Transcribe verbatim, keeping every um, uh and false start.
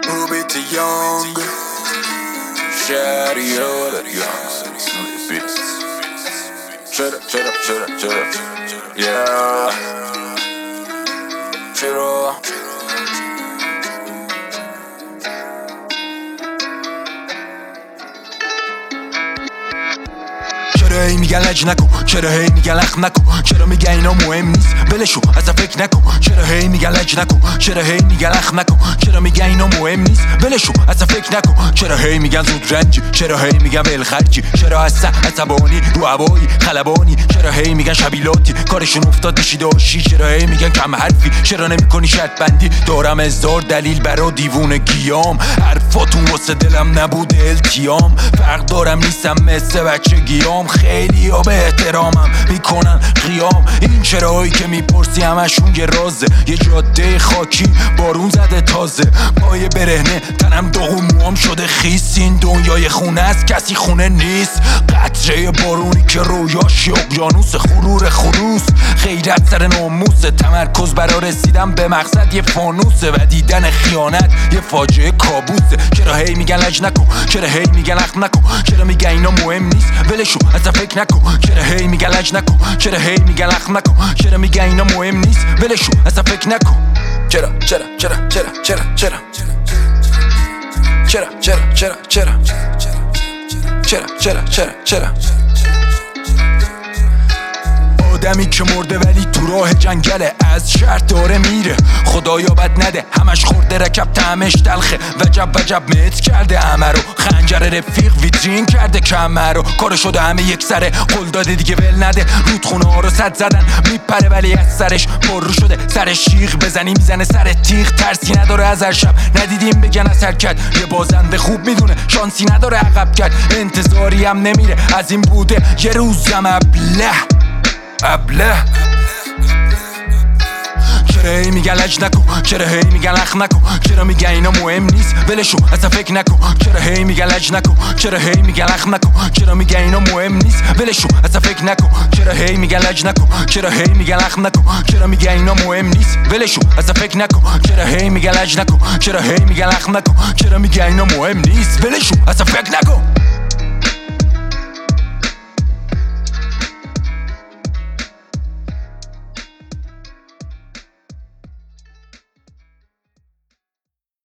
Ruby to Young Shady all that young Snooty beats Shut up, shut up, shut up, shut up Yeah Shut up چرا هی میگن لج نکن، چرا هی میگن لخ نکن، چرا میگن اینا مهم نیست ولشو اصلا فکر نکن، چرا هی میگن لج نکن، چرا هی میگن لخ نکن، چرا میگن اینا مهم نیست ولشو اصلا فکر نکن، چرا هی میگن زود رنجی، چرا هی میگن ولخرجی، چرا اصلا عصبانی رو هوایی خلبانی، چرا هی میگن شبیلاتی کارشون افتاد بشی داشی، چرا هی میگن کم حرفی، چرا نمیکنی شرط بندی، دارم هزار دلیل برا دیوونگیام، حرفاتون واسه دلم نبوده التیام، فرق دارم نیستم مثل بچگیام، خیلی ها به احترامم میکنن قیام، این چرایی که میپرسی همشون یه رازه، یه جاده خاکی بارون زده تازه، پای برهنه تنم داغ و موام شده خیس، این دنیای خونه است کسی خونه نیست، قطره بارونی که رویاش اقیانوس، غرور خروس غیرت سر ناموسه، تمرکز برا رسیدن به مقصد یه فانوسه و دیدن خیانت یه فاجعه کابوسه، چرا هی میگن لج نکن، چرا هی میگن لخ نکن، چرا میگن اینا مهم نیست ولشو اصلا فکر نکن، چرا هی میگن لج نکن، چرا هی میگن لخ نکن، چرا میگن اینا مهم نیست ولشو اصلا فکر نکن، چرا چرا چرا چرا چرا چرا چرا چرا چرا چرا چرا چرا چرا چرا آدمی که مرده ولی تو راه جنگله، از شهر داره میره خدایا بد نده، همش خورده رکب طعمش تلخه، وجب وجب مت کرده همه رو، خنجر رفیق ویترین کرده کمه رو، کار شده همه یک سره قول داده دیگه ول نده، رودخونه ها رو صد زدن میپره ولی از سرش پر رو شده، سرش شیخ بزنی میزنه سر تیغ، ترسی نداره از هر شب ندیدیم بگن از حرکت، یه بازنده خوب میدونه شانسی نداره عقب کرد، انتظاری هم نمیره از این بوده یه روزم ابله ابله، چرا هی میگن لج نکن، چرا هی میگن لخ نکن، چرا میگن اینا مهم نیست ولشو اصلا فکر نکن، چرا هی میگن لج نکن، چرا هی میگن لخ نکن، چرا میگن اینا مهم نیست ولشو اصلا فکر نکن، چرا هی میگن لج نکن، چرا هی میگن لخ نکن، چرا میگن اینا مهم نیست ولشو اصلا فکر نکن، چرا هی میگن لج نکن، چرا هی میگن لخ نکن، چرا میگن اینا مهم نیست ولشو اصلا فکر نکن.